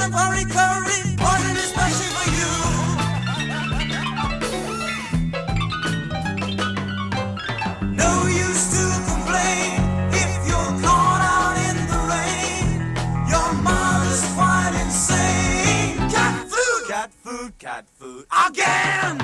and curry, curry, poison especially for you. No use to complain if you're caught out in the rain. Your mother's quite insane. Cat food, cat food, cat food again.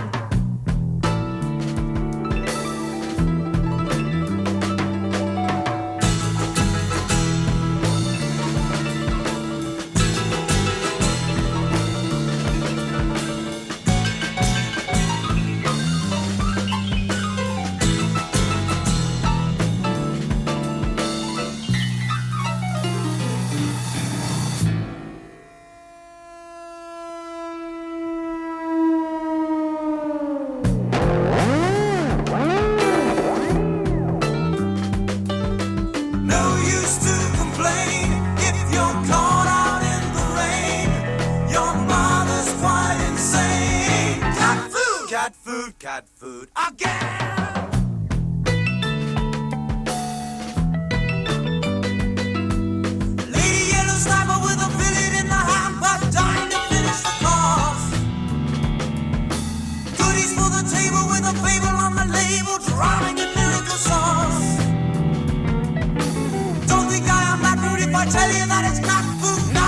Cat food again. Lady Yellow Sniper with a billet in the hand, but dying to finish the course. Goodies for the table with a fable on the label, drowning in miracle sauce. Don't think I am that rude if I tell you that it's cat food.